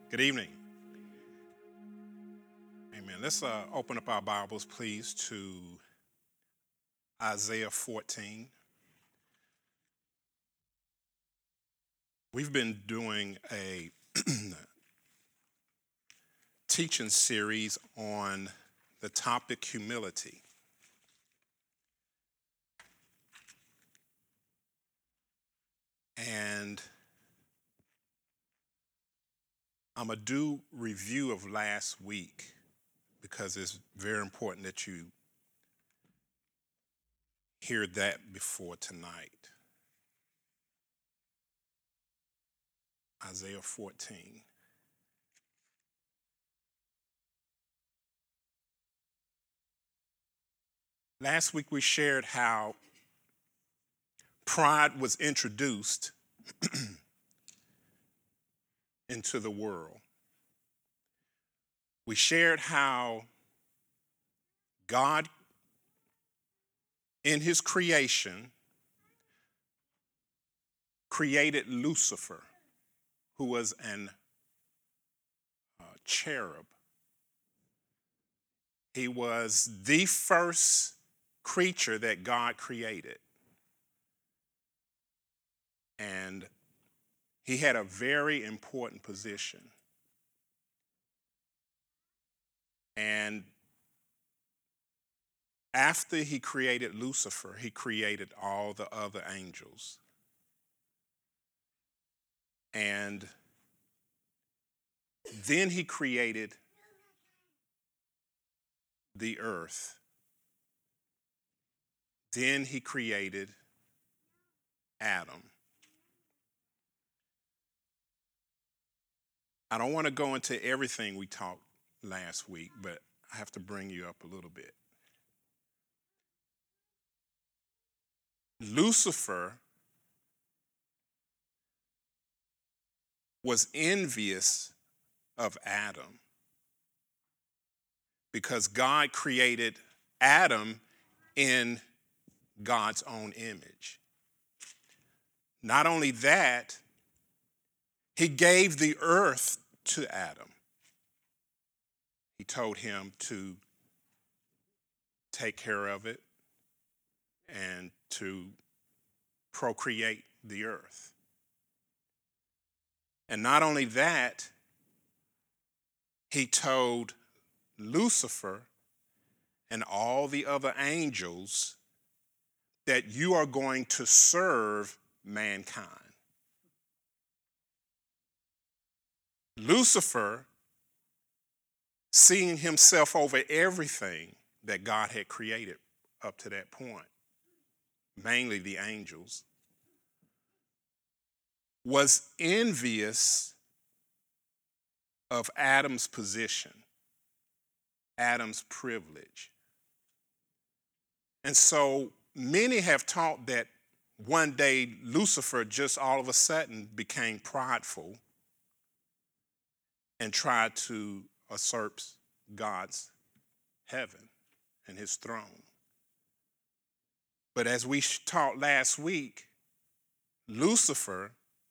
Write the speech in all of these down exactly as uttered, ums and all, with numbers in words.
Good evening. Amen. Let's uh, open up our Bibles, please, to Isaiah fourteen. We've been doing a teaching series on the topic humility. And I'm going to do review of last week because it's very important that you hear that before tonight. Isaiah fourteen. Last week we shared how pride was introduced into the world. We shared how God, in his creation, created Lucifer, who was an uh, cherub. He was the first creature that God created. And he had a very important position. And after he created Lucifer, he created all the other angels. And then he created the earth. Then he created Adam. I don't want to go into everything we talked last week, but I have to bring you up a little bit. Lucifer was envious of Adam because God created Adam in God's own image. Not only that, he gave the earth to Adam. He told him to take care of it and to procreate the earth. And not only that, he told Lucifer and all the other angels that you are going to serve mankind. Lucifer, seeing himself over everything that God had created up to that point, mainly the angels, was envious of Adam's position, Adam's privilege. And so many have taught that one day Lucifer just all of a sudden became prideful and tried to usurp God's heaven and his throne. But as we taught last week, Lucifer,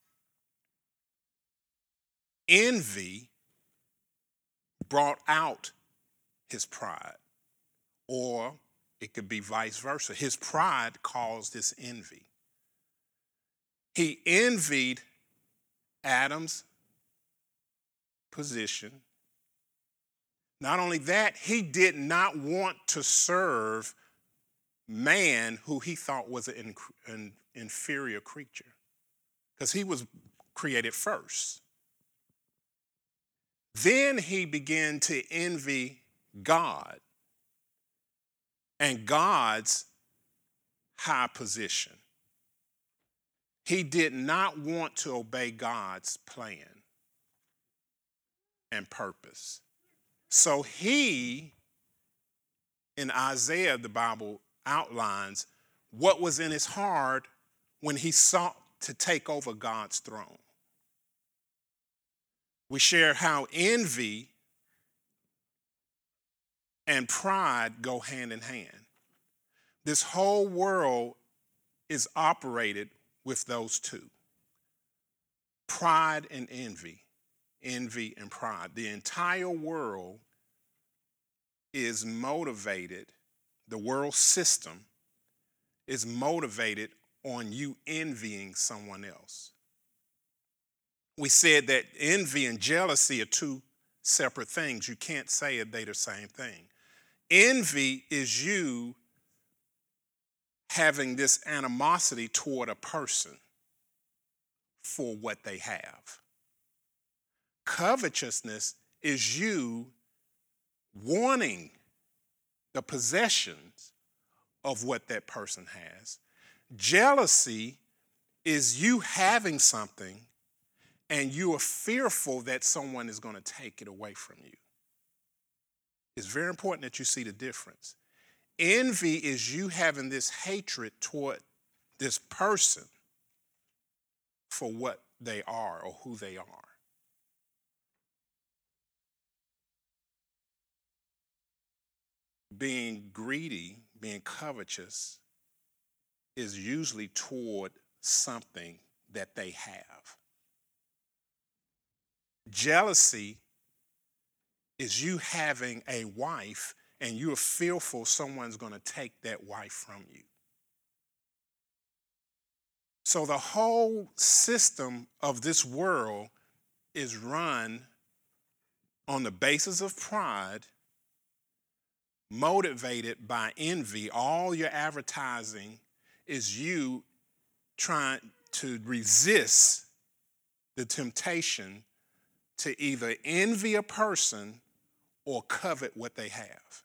envy brought out his pride, or it could be vice versa. His pride caused this envy. He envied Adam's position. Not only that, he did not want to serve man who he thought was an, an inferior creature, because he was created first. Then he began to envy God and God's high position. He did not want to obey God's plan and purpose. So he, in Isaiah, the Bible outlines what was in his heart when he sought to take over God's throne. We share how envy and pride go hand in hand. This whole world is operated with those two, pride and envy. envy, and pride. The entire world is motivated, the world system is motivated on you envying someone else. We said that envy and jealousy are two separate things. You can't say they're the same thing. Envy is you having this animosity toward a person for what they have. Covetousness is you wanting the possessions of what that person has. Jealousy is you having something and you are fearful that someone is going to take it away from you. It's very important that you see the difference. Envy is you having this hatred toward this person for what they are or who they are. Being greedy, being covetous, is usually toward something that they have. Jealousy is you having a wife and you're fearful someone's going to take that wife from you. So the whole system of this world is run on the basis of pride, motivated by envy. All your advertising is you trying to resist the temptation to either envy a person or covet what they have.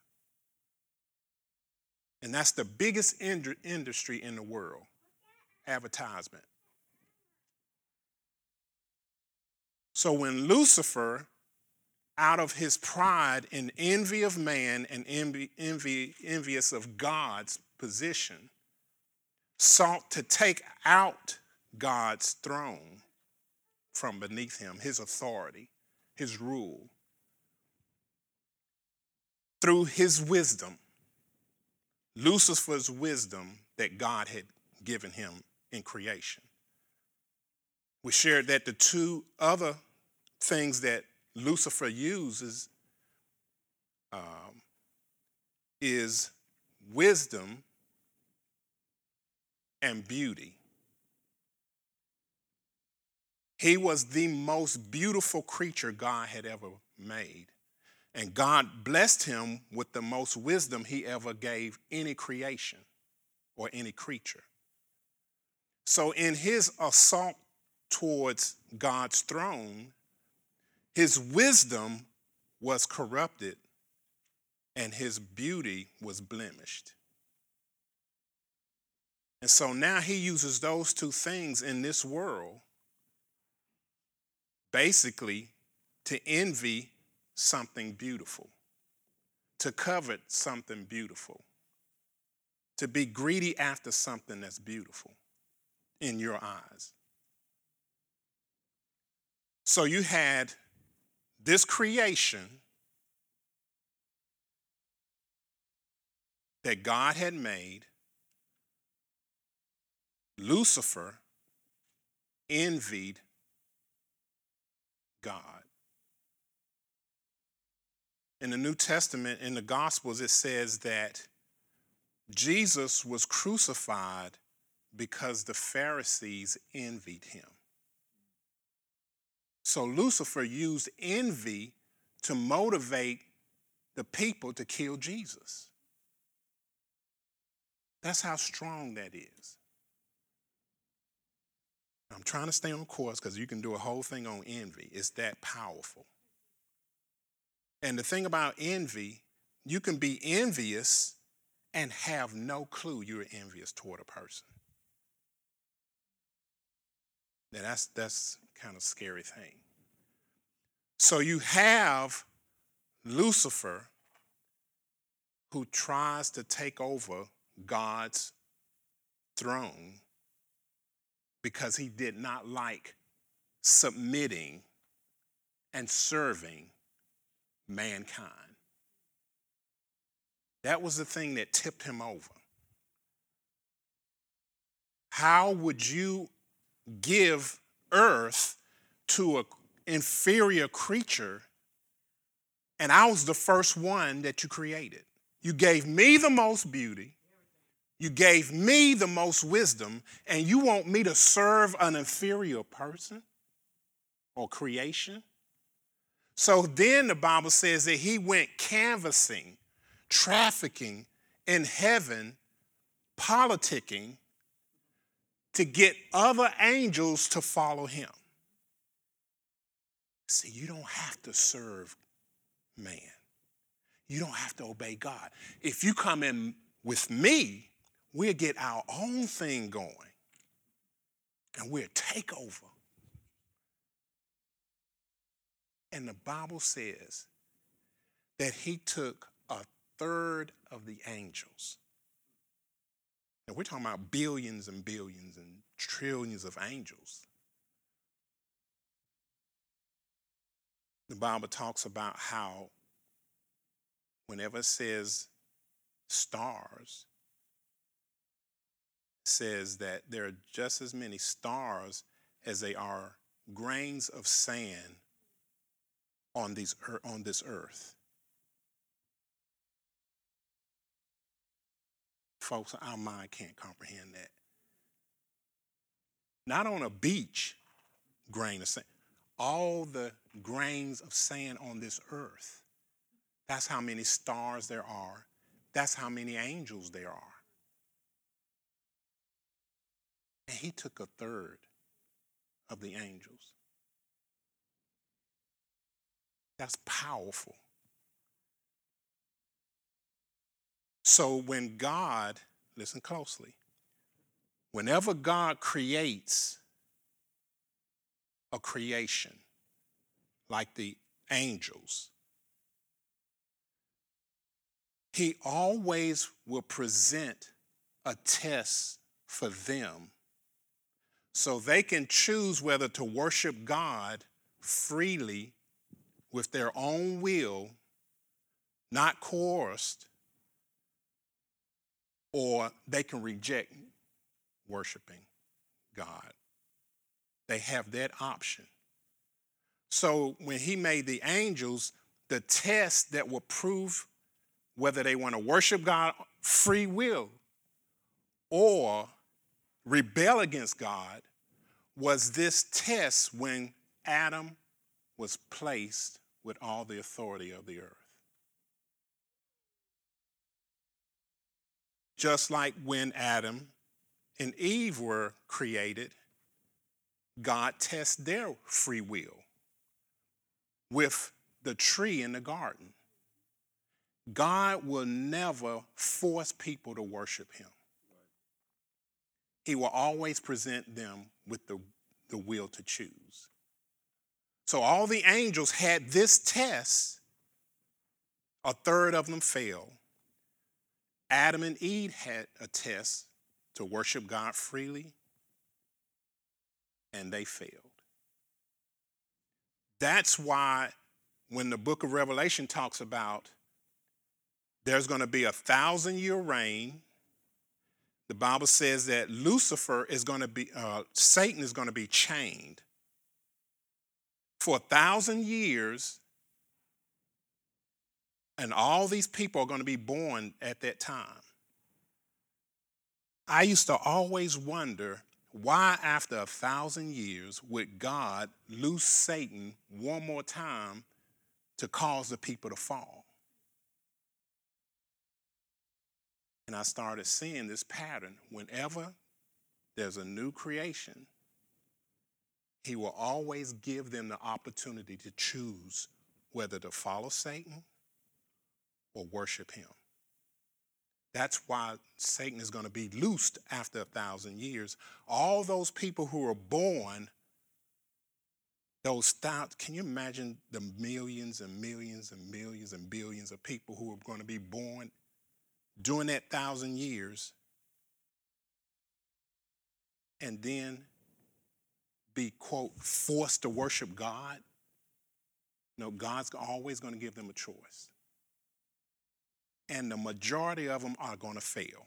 And that's the biggest ind- industry in the world, advertisement. So when Lucifer, out of his pride and envy of man and envy, envy, envious of God's position, sought to take out God's throne from beneath him, his authority, his rule, through his wisdom, Lucifer's wisdom that God had given him in creation. We shared that the two other things that Lucifer uses um, is wisdom and beauty. He was the most beautiful creature God had ever made. And God blessed him with the most wisdom he ever gave any creation or any creature. So in his assault towards God's throne, his wisdom was corrupted and his beauty was blemished. And so now he uses those two things in this world basically to envy something beautiful, to covet something beautiful, to be greedy after something that's beautiful in your eyes. So you had this creation that God had made. Lucifer envied God. In the New Testament, in the Gospels, it says that Jesus was crucified because the Pharisees envied him. So Lucifer used envy to motivate the people to kill Jesus. That's how strong that is. I'm trying to stay on course because you can do a whole thing on envy. It's that powerful. And the thing about envy, you can be envious and have no clue you're envious toward a person. Now that's that's kind of a scary thing. So you have Lucifer, who tries to take over God's throne because he did not like submitting and serving mankind. That was the thing that tipped him over. How would you give earth to an inferior creature, and I was the first one that you created. You gave me the most beauty. You gave me the most wisdom, and you want me to serve an inferior person or creation? So then the Bible says that he went canvassing, trafficking in heaven, politicking to get other angels to follow him. See, you don't have to serve man. You don't have to obey God. If you come in with me, we'll get our own thing going, and we'll take over. And the Bible says that he took a third of the angels. And we're talking about billions and billions and trillions of angels. The Bible talks about how whenever it says stars, it says that there are just as many stars as they are grains of sand on these on this earth. Folks, our mind can't comprehend that. Not on a beach, grain of sand. All the grains of sand on this earth. That's how many stars there are. That's how many angels there are. And he took a third of the angels. That's powerful. So when God, listen closely, whenever God creates a creation like the angels, he always will present a test for them so they can choose whether to worship God freely with their own will, not coerced, or they can reject worshiping God. They have that option. So when he made the angels, the test that will prove whether they want to worship God free will or rebel against God was this test when Adam was placed with all the authority of the earth. Just like when Adam and Eve were created, God tests their free will with the tree in the garden. God will never force people to worship him. He will always present them with the, the will to choose. So all the angels had this test. A third of them failed. Adam and Eve had a test to worship God freely, and they failed. That's why when the book of Revelation talks about there's going to be a thousand year reign, the Bible says that Lucifer is going to be, uh, Satan is going to be chained for a thousand years, and all these people are going to be born at that time. I used to always wonder why after a thousand years would God loose Satan one more time to cause the people to fall? And I started seeing this pattern. Whenever there's a new creation, he will always give them the opportunity to choose whether to follow Satan or worship him. That's why Satan is going to be loosed after a thousand years. All those people who are born, those thousands, can you imagine the millions and millions and millions and billions of people who are going to be born during that thousand years and then be, quote, forced to worship God? No, God's always going to give them a choice. And the majority of them are going to fail.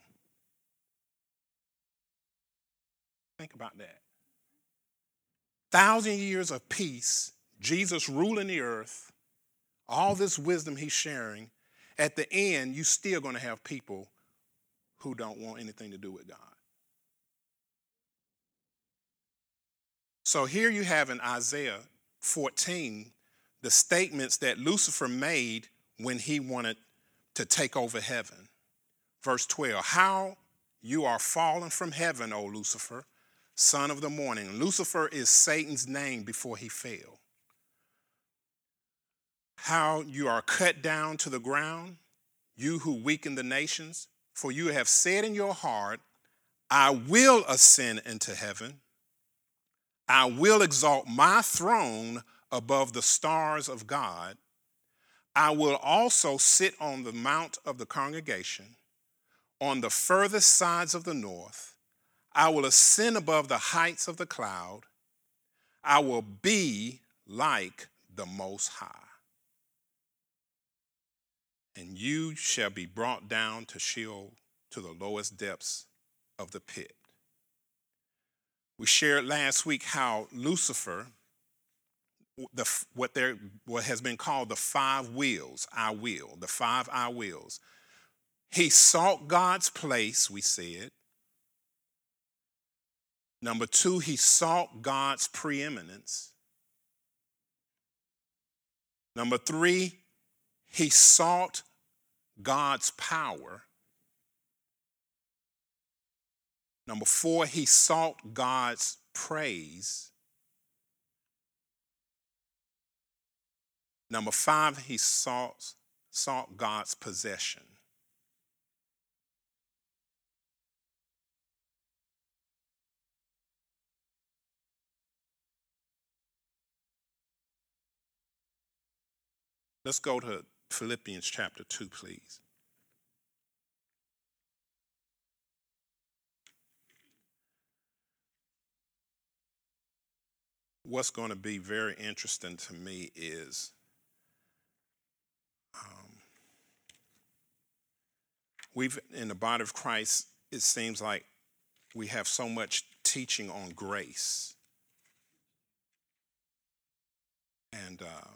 Think about that. Thousand years of peace, Jesus ruling the earth, all this wisdom he's sharing, at the end, you're still going to have people who don't want anything to do with God. So here you have in Isaiah fourteen the statements that Lucifer made when he wanted to take over heaven. Verse twelve, how you are fallen from heaven, O Lucifer, son of the morning. Lucifer is Satan's name before he fell. How you are cut down to the ground, you who weaken the nations, for you have said in your heart, I will ascend into heaven. I will exalt my throne above the stars of God. I will also sit on the mount of the congregation, on the furthest sides of the north. I will ascend above the heights of the cloud. I will be like the Most High. And you shall be brought down to Sheol, to the lowest depths of the pit. We shared last week how Lucifer, the, what, there, what has been called the five wills, I will, the five I wills. He sought God's place, we said. Number two, he sought God's preeminence. Number three, he sought God's power. Number four, he sought God's praise. Number five, he sought, sought God's possession. Let's go to Philippians chapter two, please. What's going to be very interesting to me is um, we've, in the body of Christ, it seems like we have so much teaching on grace. And uh,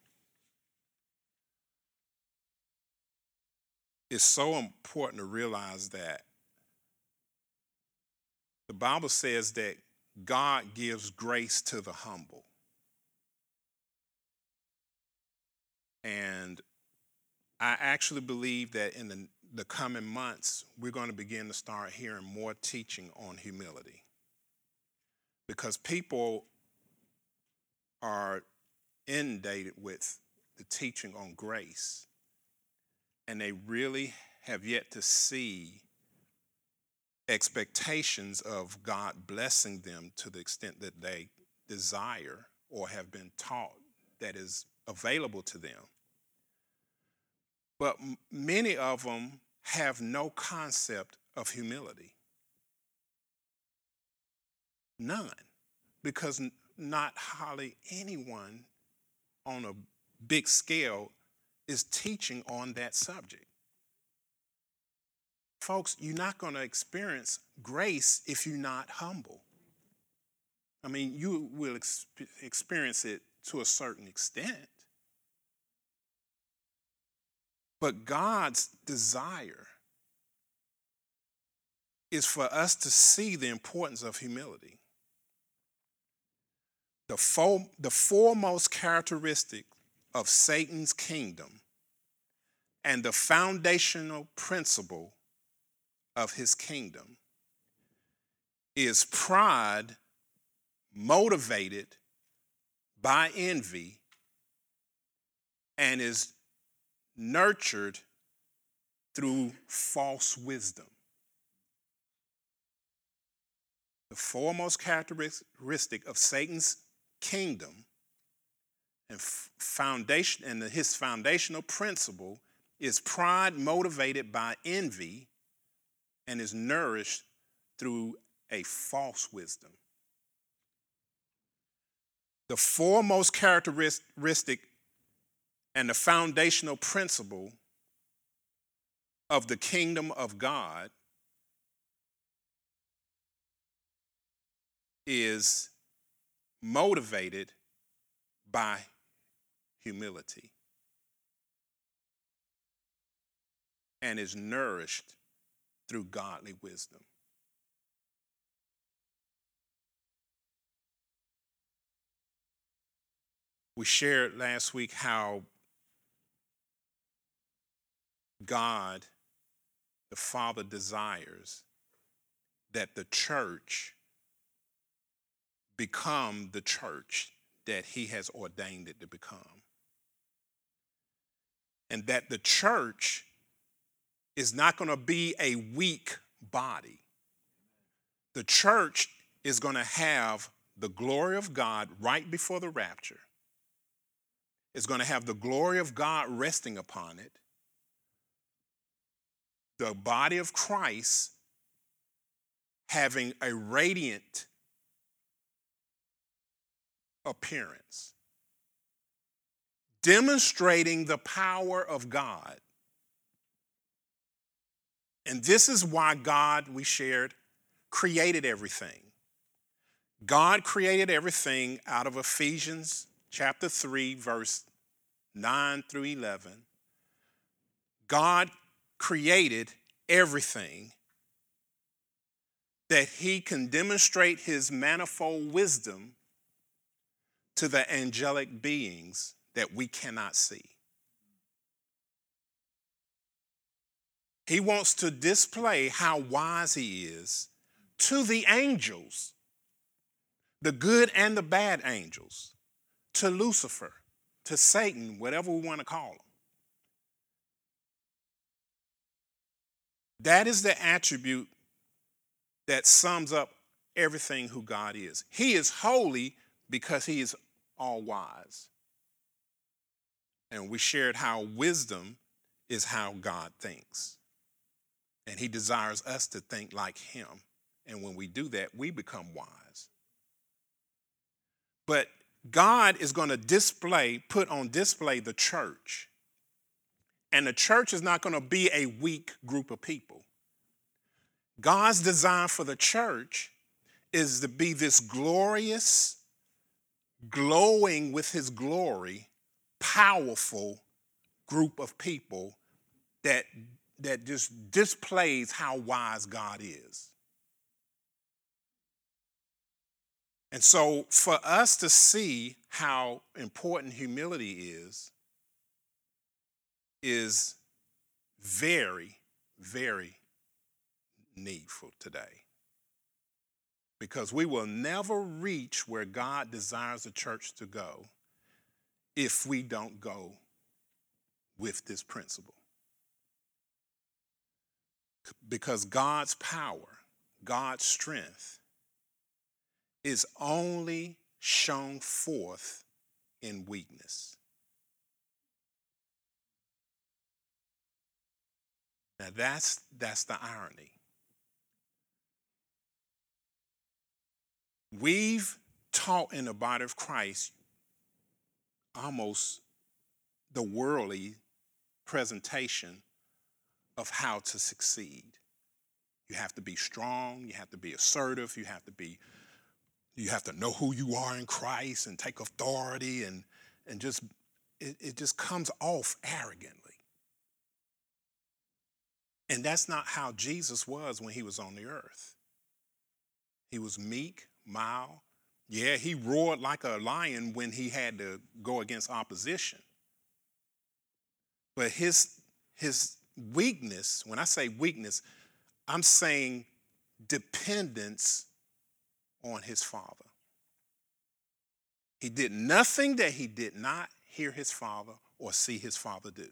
it's so important to realize that the Bible says that God gives grace to the humble. And I actually believe that in the, the coming months, we're going to begin to start hearing more teaching on humility. Because people are inundated with the teaching on grace, and they really have yet to see expectations of God blessing them to the extent that they desire or have been taught that is available to them. But m- many of them have no concept of humility. None. Because n- not hardly anyone on a big scale is teaching on that subject. Folks, you're not going to experience grace if you're not humble. I mean, you will ex- experience it to a certain extent. But God's desire is for us to see the importance of humility. The, fo- the foremost characteristic of Satan's kingdom and the foundational principle of his kingdom is pride motivated by envy and is nurtured through false wisdom. The foremost characteristic of Satan's kingdom and foundation and his foundational principle is pride motivated by envy and is nourished through a false wisdom. The foremost characteristic and the foundational principle of the kingdom of God is motivated by humility and is nourished through godly wisdom. We shared last week how God, the Father, desires that the church become the church that he has ordained it to become. And that the church is not going to be a weak body. The church is going to have the glory of God right before the rapture. It's going to have the glory of God resting upon it. The body of Christ having a radiant appearance, demonstrating the power of God. And this is why God, we shared, created everything. God created everything out of Ephesians chapter three, verse nine through eleven. God created everything that he can demonstrate his manifold wisdom to the angelic beings that we cannot see. He wants to display how wise he is to the angels, the good and the bad angels, to Lucifer, to Satan, whatever we want to call him. That is the attribute that sums up everything who God is. He is holy because he is all wise. And we shared how wisdom is how God thinks. And he desires us to think like him. And when we do that, we become wise. But God is going to display, put on display the church. And the church is not going to be a weak group of people. God's design for the church is to be this glorious, glowing with his glory, powerful group of people that, that just displays how wise God is. And so for us to see how important humility is, is very, very needful today. Because we will never reach where God desires the church to go if we don't go with this principle. Because God's power, God's strength is only shown forth in weakness. Now that's, that's the irony. We've taught in the body of Christ almost the worldly presentation of how to succeed. You have to be strong, you have to be assertive, you have to be, you have to know who you are in Christ and take authority and, and just, it, it just comes off arrogantly. And that's not how Jesus was when he was on the earth. He was meek, mild. Yeah, he roared like a lion when he had to go against opposition. But his, his weakness, when I say weakness, I'm saying dependence on his Father. He did nothing that he did not hear his Father or see his Father do.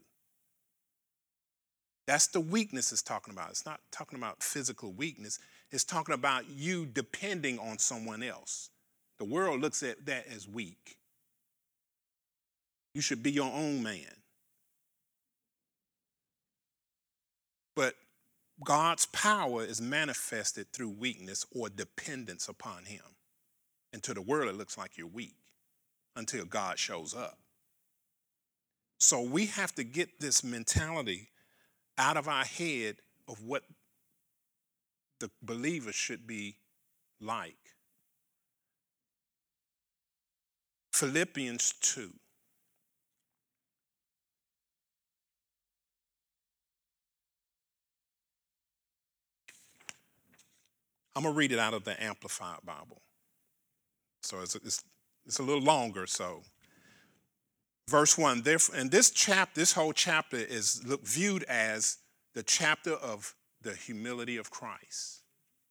That's the weakness it's talking about. It's not talking about physical weakness. It's talking about you depending on someone else. The world looks at that as weak. You should be your own man. But God's power is manifested through weakness or dependence upon him. And to the world, it looks like you're weak until God shows up. So we have to get this mentality out of our head of what the believer should be like. Philippians two. I'm going to read it out of the Amplified Bible. So it's, it's, it's a little longer, so. Verse one, therefore, and this chapter, this whole chapter is look, viewed as the chapter of the humility of Christ.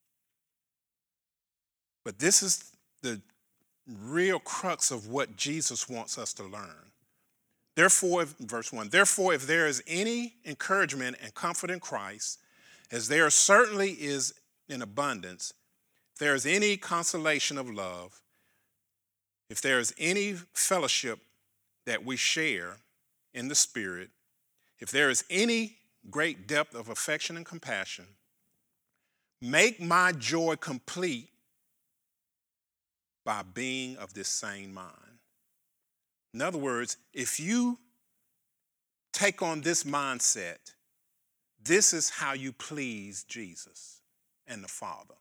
But this is the real crux of what Jesus wants us to learn. Therefore, verse one, therefore, if there is any encouragement and comfort in Christ, as there certainly is in abundance, if there is any consolation of love, if there is any fellowship that we share in the Spirit, if there is any great depth of affection and compassion, make my joy complete by being of this same mind. In other words, if you take on this mindset, this is how you please Jesus and the Father.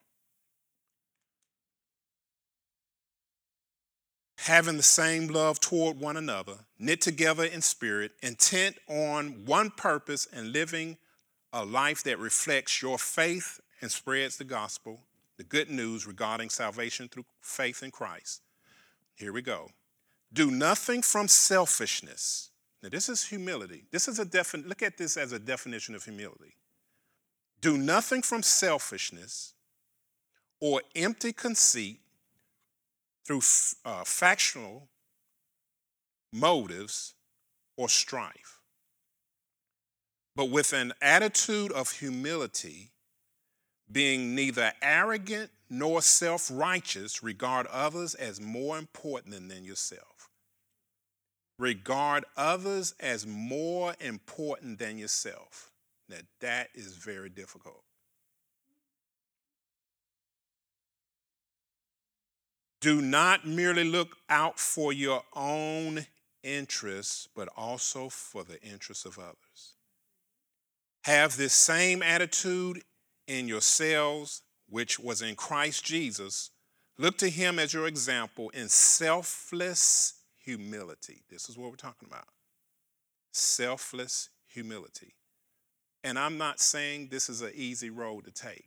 Having the same love toward one another, knit together in spirit, intent on one purpose and living a life that reflects your faith and spreads the gospel, the good news regarding salvation through faith in Christ. Here we go. Do nothing from selfishness. Now this is humility. This is a defin- look at this as a definition of humility. Do nothing from selfishness or empty conceit through uh, factional motives or strife, but with an attitude of humility, being neither arrogant nor self-righteous, regard others as more important than yourself. Regard others as more important than yourself. Now that is very difficult. Do not merely look out for your own interests, but also for the interests of others. Have this same attitude in yourselves, which was in Christ Jesus. Look to him as your example in selfless humility. This is what we're talking about. Selfless humility. And I'm not saying this is an easy road to take.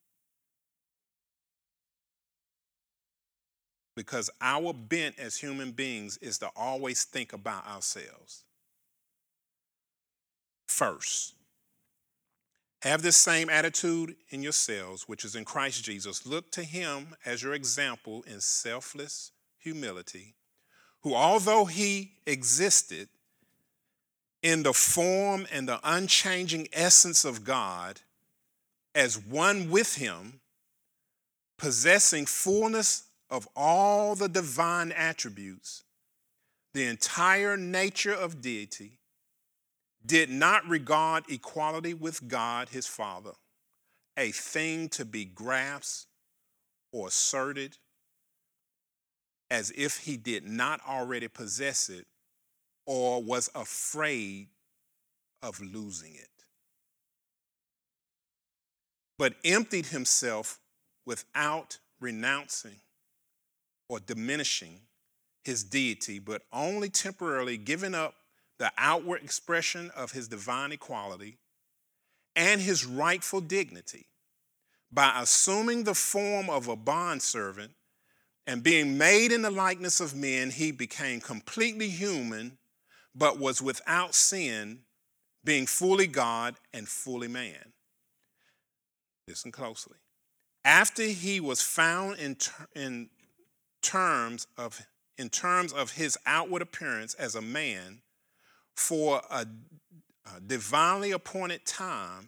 Because our bent as human beings is to always think about ourselves first. Have this same attitude in yourselves, which is in Christ Jesus. Look to him as your example in selfless humility, who, although he existed in the form and the unchanging essence of God, as one with him, possessing fullness of all the divine attributes, the entire nature of deity, did not regard equality with God, his Father, a thing to be grasped or asserted, as if he did not already possess it or was afraid of losing it, but emptied himself without renouncing or diminishing his deity, but only temporarily giving up the outward expression of his divine equality and his rightful dignity by assuming the form of a bondservant and being made in the likeness of men. He became completely human, but was without sin, being fully God and fully man. Listen closely. After he was found in, ter- in terms of in terms of his outward appearance as a man, for a, a divinely appointed time,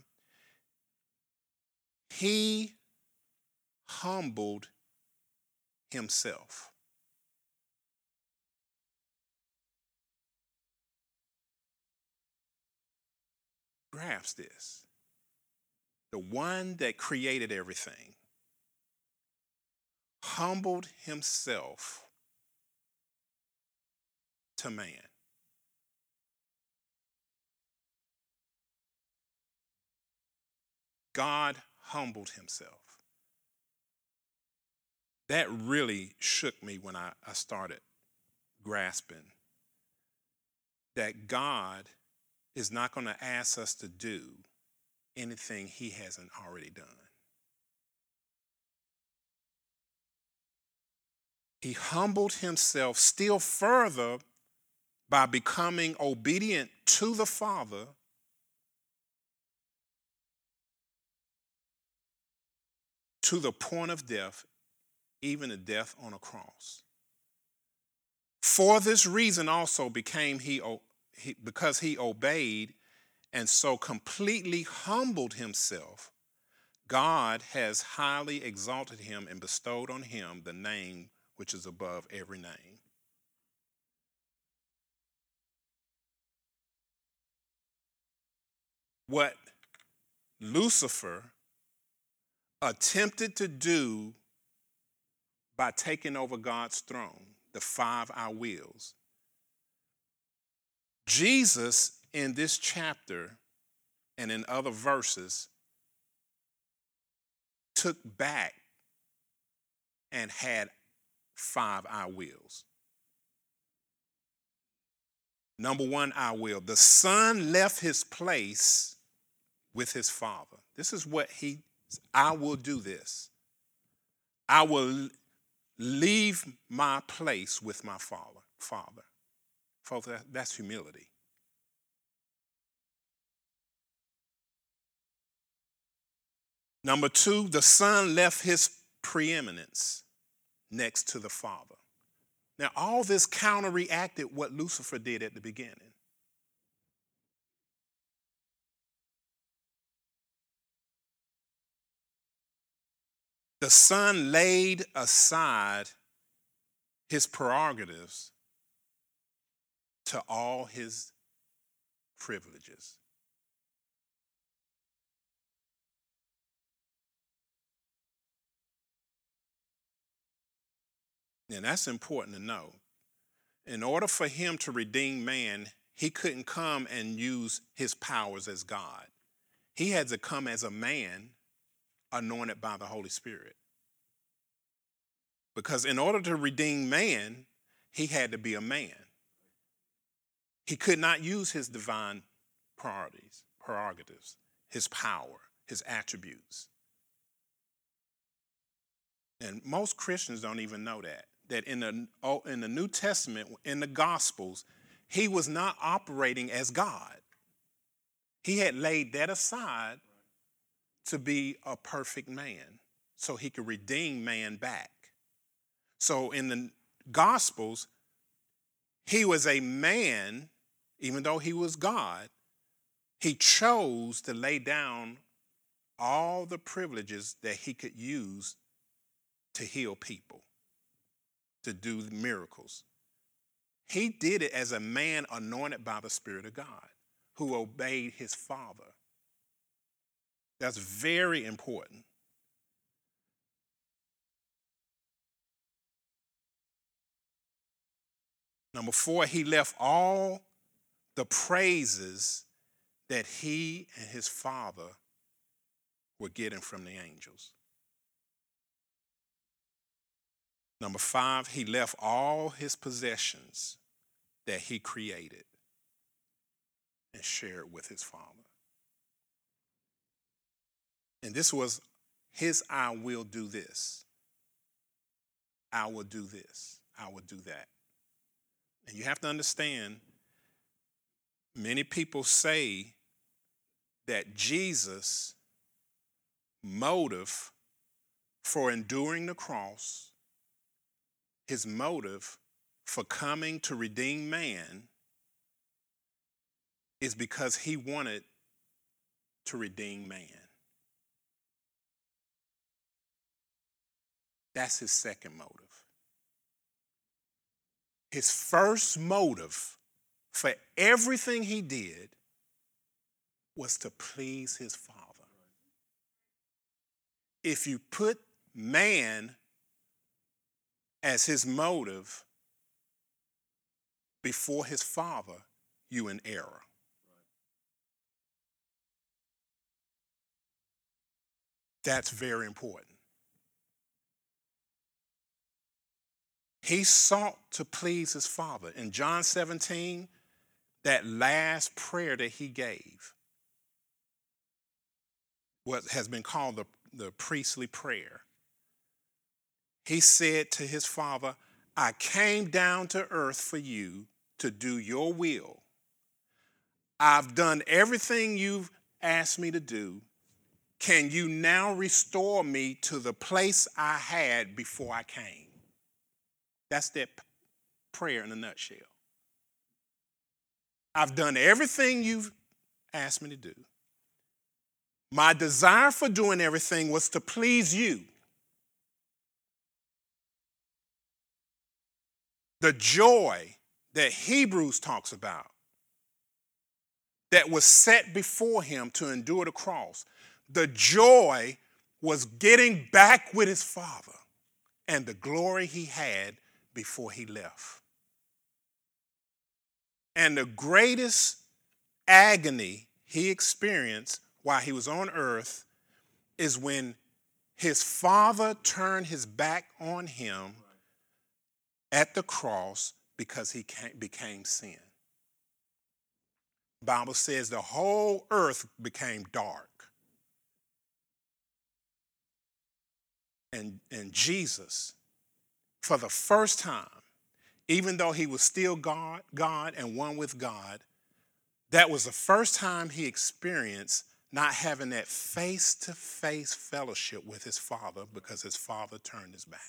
he humbled himself. Grasp this. The one that created everything humbled himself to man. God humbled himself. That really shook me when I, I started grasping that God is not going to ask us to do anything he hasn't already done. He humbled himself still further by becoming obedient to the Father to the point of death, even a death on a cross. For this reason also became he, he because he obeyed and so completely humbled himself, God has highly exalted him and bestowed on him the name which is above every name. What Lucifer attempted to do by taking over God's throne, the five I wills, Jesus in this chapter and in other verses took back and had five I wills. Number one, I will. The son left his place with his father. This is what he, I will do this. I will leave my place with my father. Father. Folks, that's humility. Number two, the son left his preeminence next to the father. Now, all this counteracted what Lucifer did at the beginning. The son laid aside his prerogatives to all his privileges. And that's important to know. In order for him to redeem man, he couldn't come and use his powers as God. He had to come as a man anointed by the Holy Spirit. Because in order to redeem man, he had to be a man. He could not use his divine priorities, prerogatives, his power, his attributes. And most Christians don't even know that. That in the, in the New Testament, in the Gospels, he was not operating as God. He had laid that aside to be a perfect man so he could redeem man back. So in the Gospels, he was a man, even though he was God, he chose to lay down all the privileges that he could use to heal people, to do miracles. He did it as a man anointed by the Spirit of God who obeyed his Father. That's very important. Number four, he left all the praises that he and his Father were getting from the angels. Number five, he left all his possessions that he created and shared with his Father. And this was his I will do this. I will do this. I will do that. And you have to understand, many people say that Jesus' motive for enduring the cross, his motive for coming to redeem man, is because he wanted to redeem man. That's his second motive. His first motive for everything he did was to please his Father. If you put man as his motive before his Father, you in error. That's very important. He sought to please his Father. In John seventeen, that last prayer that he gave, what has been called the, the priestly prayer. He said to his Father, I came down to earth for you to do your will. I've done everything you've asked me to do. Can you now restore me to the place I had before I came? That's that prayer in a nutshell. I've done everything you've asked me to do. My desire for doing everything was to please you. The joy that Hebrews talks about that was set before him to endure the cross. The joy was getting back with his Father and the glory he had before he left. And the greatest agony he experienced while he was on earth is when his Father turned his back on him at the cross because he became sin. The Bible says the whole earth became dark. And, and Jesus, for the first time, even though he was still God, God and one with God, that was the first time he experienced not having that face-to-face fellowship with his Father because his Father turned his back.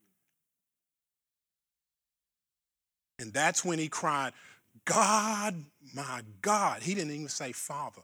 And that's when he cried, God, my God. He didn't even say Father.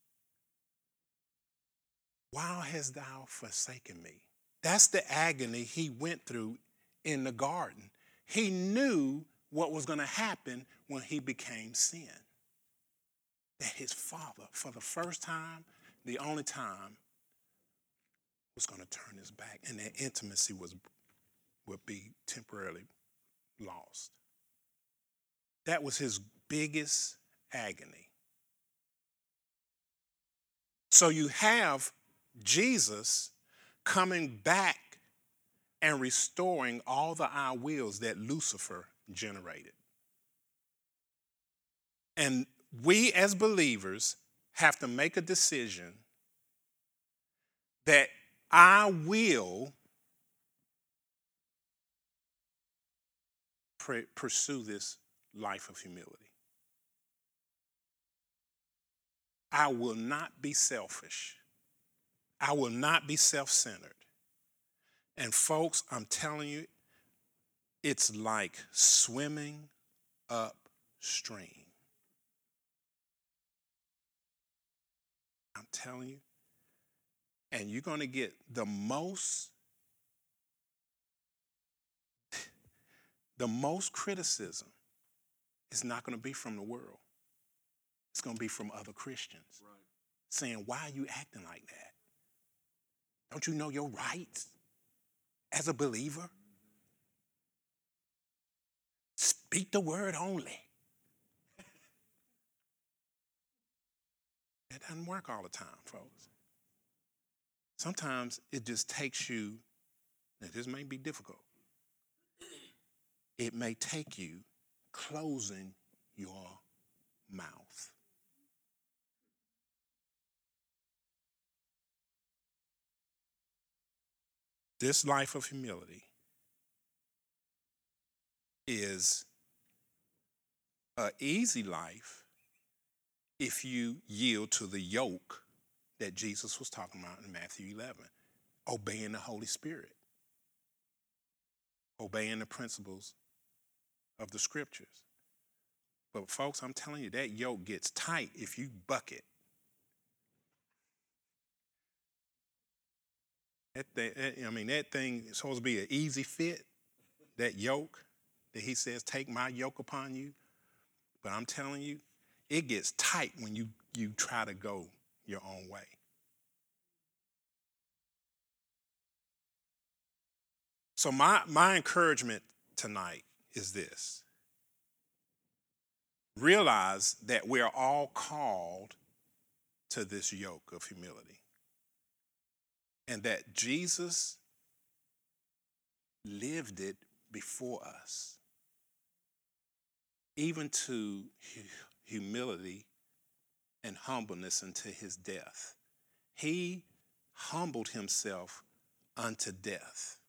Why hast thou forsaken me? That's the agony he went through in the garden. He knew what was going to happen when he became sin. That his Father, for the first time, the only time, was going to turn his back, and that intimacy was would be temporarily lost. That was his biggest agony. So you have Jesus coming back and restoring all the I wills that Lucifer generated. And we as believers have to make a decision that I will pr- pursue this life of humility. I will not be selfish. I will not be self-centered. And folks, I'm telling you, it's like swimming upstream. I'm telling you. And you're going to get the most, the most criticism is not going to be from the world. It's going to be from other Christians. Right. Saying, why are you acting like that? Don't you know your rights as a believer? Mm-hmm. Speak the word only. That doesn't work all the time, folks. Sometimes it just takes you, now this may be difficult, it may take you closing your mouth. This life of humility is an easy life if you yield to the yoke that Jesus was talking about in Matthew eleven, obeying the Holy Spirit, obeying the principles of the scriptures. But folks, I'm telling you, that yoke gets tight if you buck it. That thing, I mean, that thing is supposed to be an easy fit, that yoke that he says, take my yoke upon you. But I'm telling you, it gets tight when you, you try to go your own way. So my, my encouragement tonight is this. Realize that we are all called to this yoke of humility. And that Jesus lived it before us, even to hu- humility and humbleness unto his death. He humbled himself unto death.